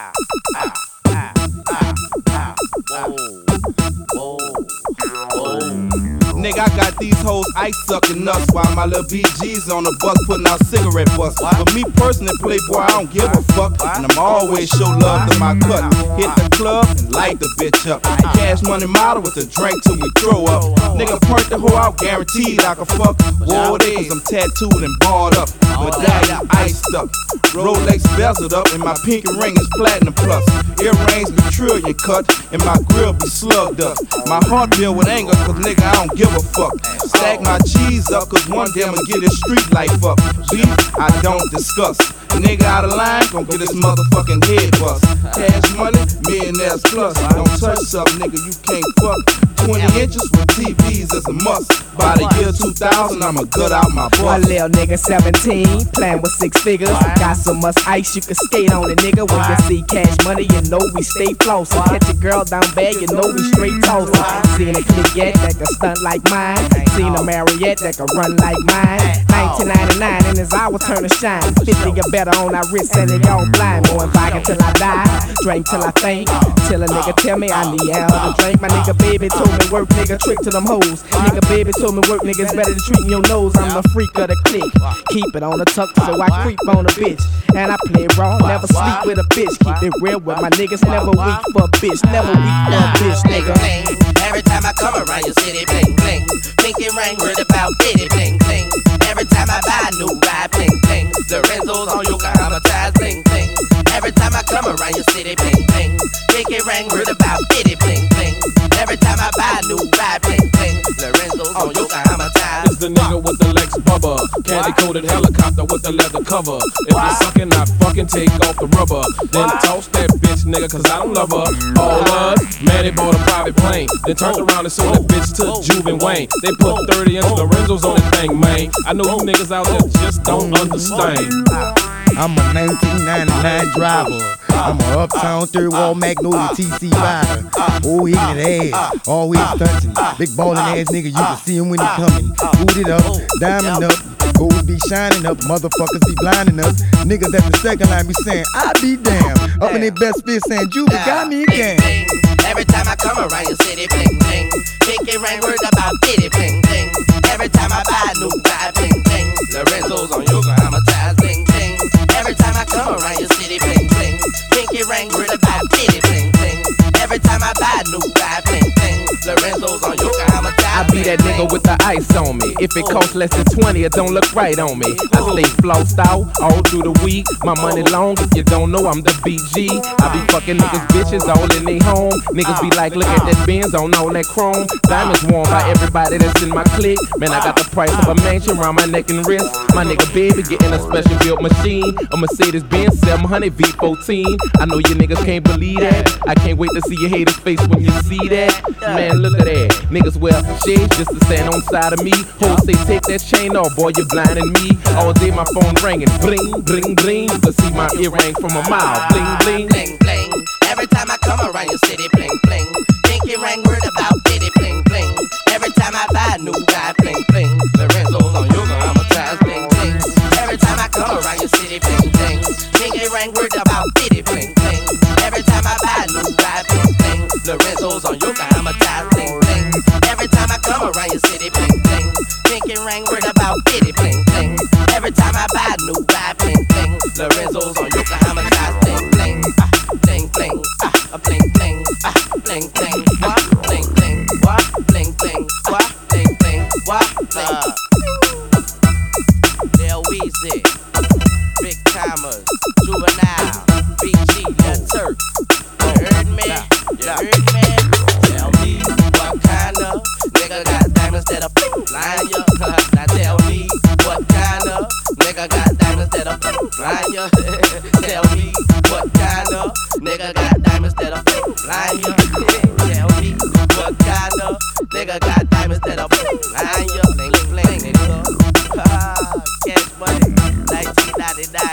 Nigga, I got these hoes ice sucking nuts while my little BG's on the bus putting out cigarette butts. But me personally, Playboy, I don't give a fuck. And I'm always show love to my cut. Hit the club and light the bitch up. Cash money model with a drink till we throw up. Nigga, point the hoe out, guaranteed I can fuck. War days, I'm tattooed and barred up. Medallion iced up. Rolex bezeled up and my pinky ring is platinum plus. Earrings be trillion cut and my grill be slugged up. My heart built with anger cause nigga I don't give a fuck. Stack my cheese up cause one day I'ma get this street life up. Beef I don't discuss. Nigga out of line gon' get his motherfucking head bust. Cash money, millionaires plus. Don't touch something nigga you can't fuck. 20 inches with TVs is a must. By the year 2000 I'ma gut out my butt. One little nigga 17, playing with 6 figures. Got so much ice you can skate on it, nigga. When you see cash money, you know we stay flossing. Catch a girl down bad, you know we straight tossing. Seen a click yet that can stunt like mine. Seen a Marriott that can run like mine. 1999 and it's our turn to shine. 50 or better on our wrist and it all blind. Going vodka till I die, drink till I faint. Till a nigga tell me I need hell to drink. My nigga baby told me work, nigga trick to them hoes. Nigga baby told me work, niggas better than treating your nose. I'm the freak of the clique. Keep it on the tuck so I creep on a bitch. And I play raw, never sleep with a bitch. Keep it real with my niggas, never weak for a bitch. Never weak for a bitch, nigga. Every time I come around your city, bling bling. Pinky ring, word about bitty, bling bling. Every time I buy a new ride, bling bling. Lorenzo's on Yokohama ties, bling bling. Every time I come around your city, bling bling. Pinky ring, word about bitty, bling bling. Every time I buy a new ride, bling bling. Lorenzo's on Yokohama ties. It's the nigga with the Lex Bubba, candy coated helicopter with the leather cover. If you're sucking, I fucking take off the rubber. Then toss that bitch, nigga, cause I don't love her. All love, man, they bought a private plane. Then turned around and sold that bitch to Juve and Wayne. They put 30 inch Lorenzo's on that thing, man. I know you niggas out there just don't understand. I'm a 1999 driver. I'm a uptown third wall Magnolia TC rider. Old ignorant ass, always stunting. Big ballin' ass nigga, you can see him when he coming. Boot it up, diamond up, gold be shining up. Motherfuckers be blinding us. Niggas at the second line be saying, I be damn. Up in their best fit saying, Juvie got me again. Every time I come around your city, bling bling. Pinky ring, word about bitty, bling bling. Every time I buy a new ride, bling bling. Lorenzo's on Yokohama ties, bling bling. Every time I come around your city, bling bling. Pinky ring, word about bitty, bling bling. Every time I buy a new ride, bling bling. Lorenzo's on Yokohama ties. I be that nigga with the ice on me. If it costs less than 20, it don't look right on me. I stay flossed out all through the week. My money long, if you don't know, I'm the BG. I be fucking niggas bitches all in they home. Niggas be like, look at that Benz on all that chrome. Diamonds worn by everybody that's in my clique. Man, I got the price of a mansion around my neck and wrist. My nigga baby getting a special built machine, a Mercedes Benz 700 V14. I know you niggas can't believe that. I can't wait to see your haters face when you see that. Man, look at that. Niggas wear shades just to stand on side of me. Hoes say take that chain off, boy, you blinding me. All day my phone ringing, bling, bling, bling. You can see my earring from a mile, bling, bling, bling, bling. Every time I come around your city, bling, bling. Pinky ring, word about bitty, bling, bling. Every time I buy a new ride, bling, bling. Lorenzo's on Yokohama ties, bling, bling. Every time I come around your city, bling, bling. Pinky ring, word about bitty, bling, bling. Every time I buy a new ride, bling, bling. Lorenzo's on Yokohama ties, bling, bling. Every time I come around your city, bling, bling. Pinky ring, word about bitty, bling, bling. Every time I buy a new ride, bling, bling. Lorenzo's on Yokohama ties, bling, bling. Bling, bling, bling, bling, bling, bling, what? Bling, bling, what? Bling, bling, what? Bling, bling, what? Bling. Lil Weezy, Big Timers, Juvenile, BG, Lil Turk. You heard me? You heard me? Tell me what kind of nigga got diamonds that are blind ya? Now tell me what kind of nigga got diamonds that are blind ya? Tell me what kind of nigga got diamonds that are blind ya? Tell me what kind of nigga got diamonds that are blind ya? Bling, bling, nigga. Cash money, 1999.